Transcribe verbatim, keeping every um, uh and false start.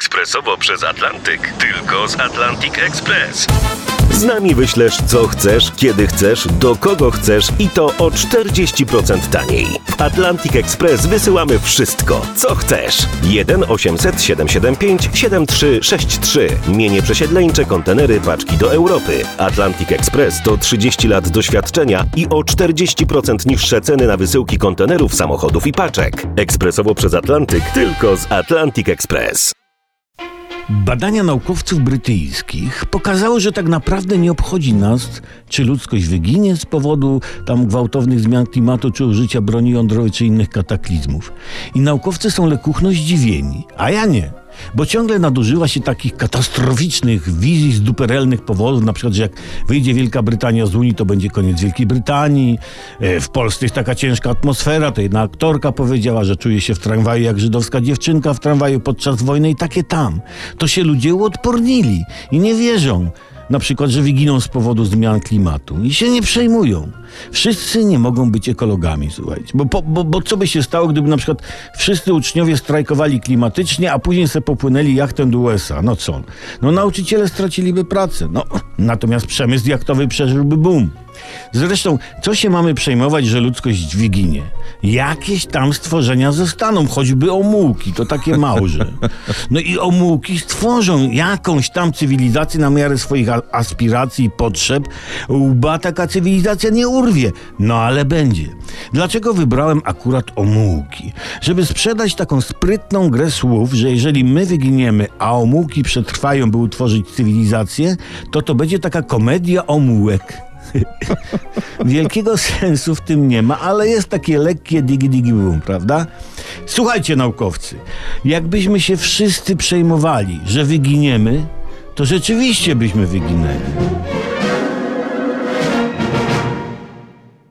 ekspresowo przez Atlantyk. Tylko z Atlantic Express. Z nami wyślesz co chcesz, kiedy chcesz, do kogo chcesz i to o czterdzieści procent taniej. W Atlantic Express wysyłamy wszystko, co chcesz. jeden osiemset siedemset siedemdziesiąt pięć siedemdziesiąt trzy sześćdziesiąt trzy. Mienie przesiedleńcze, kontenery, paczki do Europy. Atlantic Express to trzydzieści lat doświadczenia i o czterdzieści procent niższe ceny na wysyłki kontenerów, samochodów i paczek. Ekspresowo przez Atlantyk, tylko z Atlantic Express. Badania naukowców brytyjskich pokazały, że tak naprawdę nie obchodzi nas, czy ludzkość wyginie z powodu tam gwałtownych zmian klimatu, czy użycia broni jądrowej, czy innych kataklizmów. I naukowcy są lekuchno zdziwieni, a ja nie. Bo ciągle nadużywa się takich katastroficznych wizji z duperelnych powodów, na przykład, że jak wyjdzie Wielka Brytania z Unii, to będzie koniec Wielkiej Brytanii. W Polsce jest taka ciężka atmosfera, to jedna aktorka powiedziała, że czuje się w tramwaju jak żydowska dziewczynka w tramwaju podczas wojny i takie tam. To się ludzie uodpornili i nie wierzą. Na przykład, że wyginą z powodu zmian klimatu i się nie przejmują. Wszyscy nie mogą być ekologami, słuchajcie. Bo, bo, bo, bo co by się stało, gdyby na przykład wszyscy uczniowie strajkowali klimatycznie, a później se popłynęli jachtem do U S A? No co? No nauczyciele straciliby pracę. No, natomiast przemysł jachtowy przeżyłby boom. Zresztą, co się mamy przejmować, że ludzkość wyginie? Jakieś tam stworzenia zostaną, choćby omułki, to takie małże. No i omułki stworzą jakąś tam cywilizację na miarę swoich a- aspiracji i potrzeb. Łba taka cywilizacja nie urwie, no ale będzie. Dlaczego wybrałem akurat omułki? Żeby sprzedać taką sprytną grę słów, że jeżeli my wyginiemy, a omułki przetrwają, by utworzyć cywilizację, to to będzie taka komedia omułek. Wielkiego sensu w tym nie ma, ale jest takie lekkie digi-digi-boom, prawda? Słuchajcie, naukowcy, jakbyśmy się wszyscy przejmowali, że wyginiemy, to rzeczywiście byśmy wyginęli.